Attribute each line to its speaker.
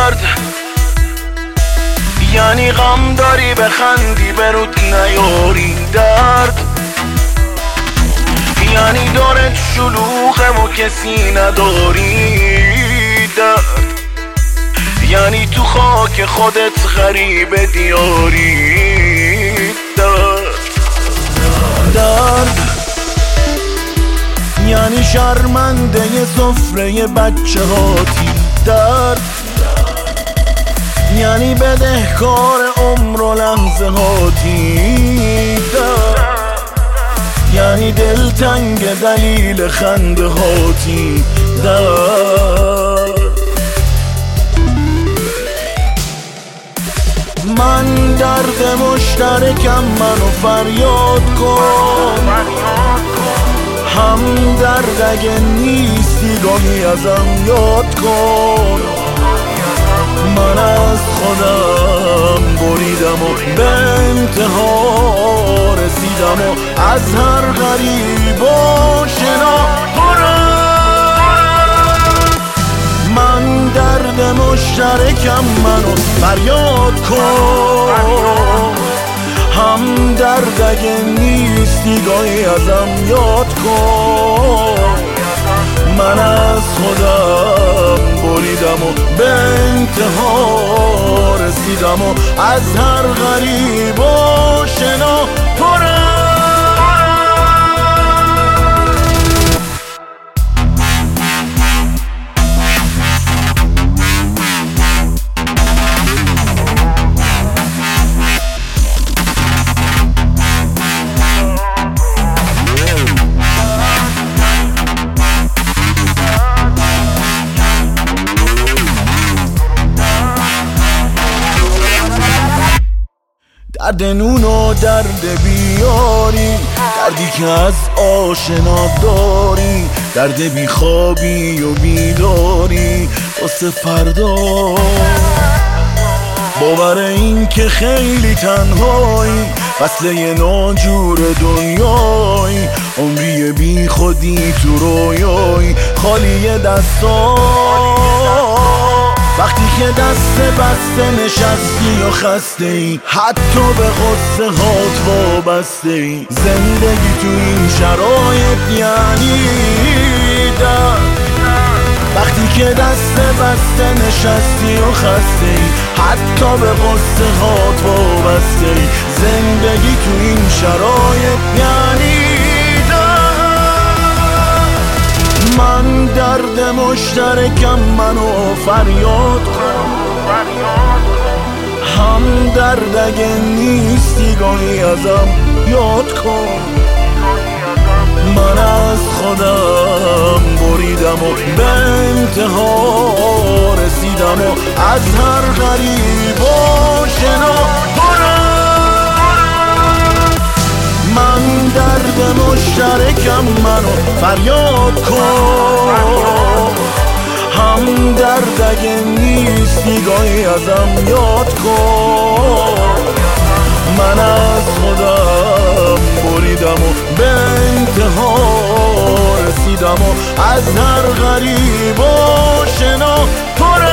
Speaker 1: درد، یعنی غم داری بخندی برود نیاری درد، یعنی دارت شلوغم و کسی نداری درد، یعنی تو خاک خودت غریب دیاری درد، یعنی شرمنده سفره بچه هاتی درد، یعنی بدهکار عمر و لحظه هاتی درد، یعنی دلتنگ دلیل خنده هاتی درد. من درد مشترکم، منو فریاد کن، هم درد اگه نیستی گاهی ازم یاد کن. من از خودم بریدم و به انتها رسیدم و از هر غریب و شنا من درد مشترکم، منو فریاد کن، هم درد اگه نیستی گاهی ازم یاد کن. من از خودم بریدم و به انتها رسیدم و از هر غریب و شنا درد نون و درد بیاری، دردی که از آشنا داری، درد بیخوابی و بیداری واسه فردا، باور این که خیلی تنهایی، فصله ناجور دنیایی، عمری بی خودی تو رویایی، خالی دستا وقتی که دست بسته نشستی و خسته ای، حتی به غصه هات وابسته ای. زندگی تو این شرایط یعنی درد، وقتی که دست بسته نشستی و خسته ای، حتی به غصه هات وابسته ای. زندگی تو این شرایط یعنی من درد مشترکم، منو فریاد کن، هم درد اگه نیستی گاهی ازم یاد کن. من از خودم بریدم و به انتها رسیدم و از هر غریب و شنا من درد مشترکم، منو فریاد کن، هم درد اگه نیستی گاهی ازم یاد کن. من از خودم بریدم و به انتها رسیدم و از هر غریب و شنا